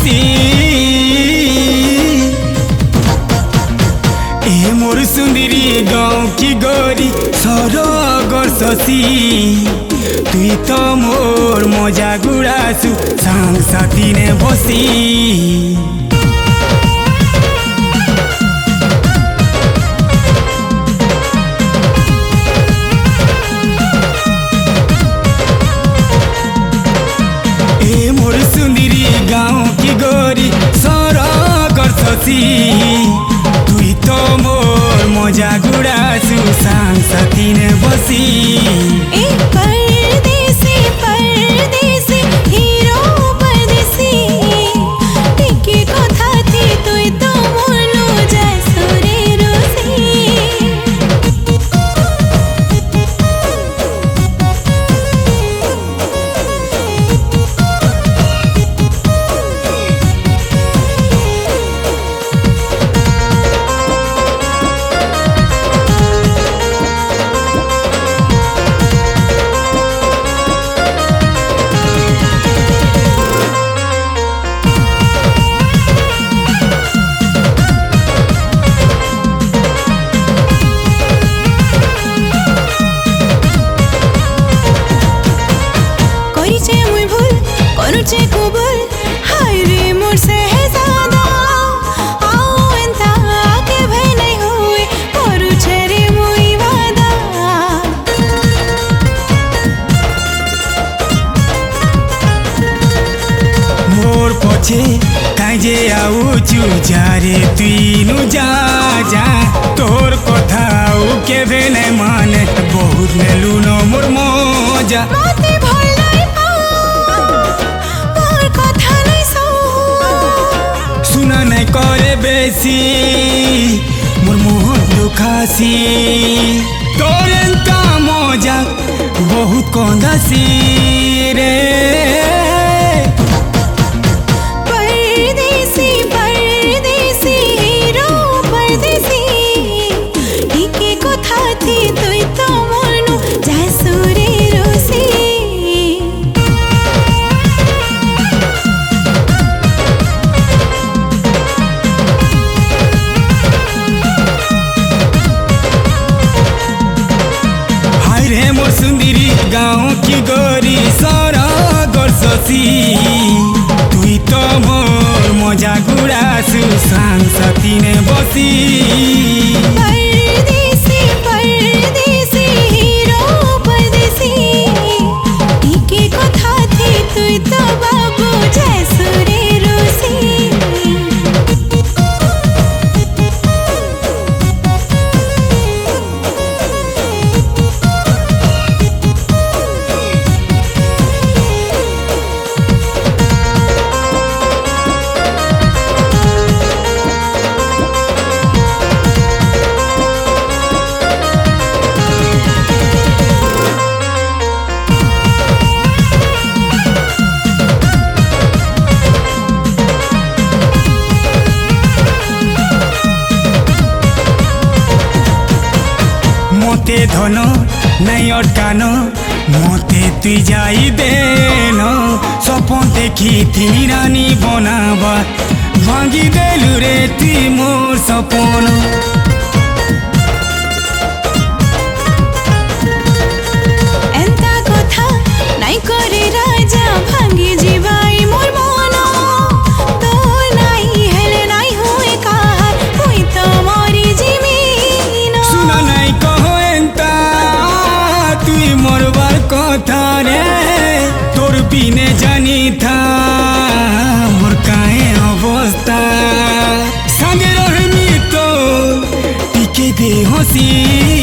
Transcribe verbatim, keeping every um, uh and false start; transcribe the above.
हसी ए मोर सुंदरी गाँव की गोरी सरगर शशी तुई तो मोर मजा गुड़ासु सांग साथी ने बसी ए मोर सुंदरी गाँव की गोरी सरगर शशी तुई तो मोर मजा गुड़ासु सांग साथी ने बसी ए परदेसी परदेसी हीरो परदेसी टिके कथा थी तुई तो मोरलो जैसरे रोसी करिछे मुई भूल करुछे कबूल हाय रे मोर शहजादा आओ एंता आके भय नहीं होए करुछे रे मुई वादा मोर पछे काई जे आउचु जारे तुई नु जा जा तोर कथा उ केबे नै माने बहुत नेलु न मोर मजा मते भल नहीं मोर कथा नहीं सो सुना नहीं करे बेसी मोर मोहन दुखासी तोर एंता मजा बहुत कंदासी रे परदेसी परदेसी हीरो परदेसी टिके कथा थी तुई तो मोरनो जैसरे रोसी हाय रे मोर सुंदरी गाँव की गोरी सरगर शशी तुई तो मोर मजा गुड़ासु सांग साथी ने बसी परदेसी परदेसी हीरो परदेसी टिके कथा थी तुई तो बाबू जैसरे रोसी मोते धन नहीं अटकान मोते तुई जाई देन सपन देखी थी रानी बनावा भांगी देलु रे तुई मोर सपन एंता कथा नहीं करे राजा भांगी जीवाई मोर मोनो तो नहीं हेले नहीं हुए कार हुई तो मोरी जिमीन सुना नहीं कहो एंता तुई मोर बार कथा रे तोर बिने जानी था मोर काहे अवस्था संगे रहमी तो टिके दे हसी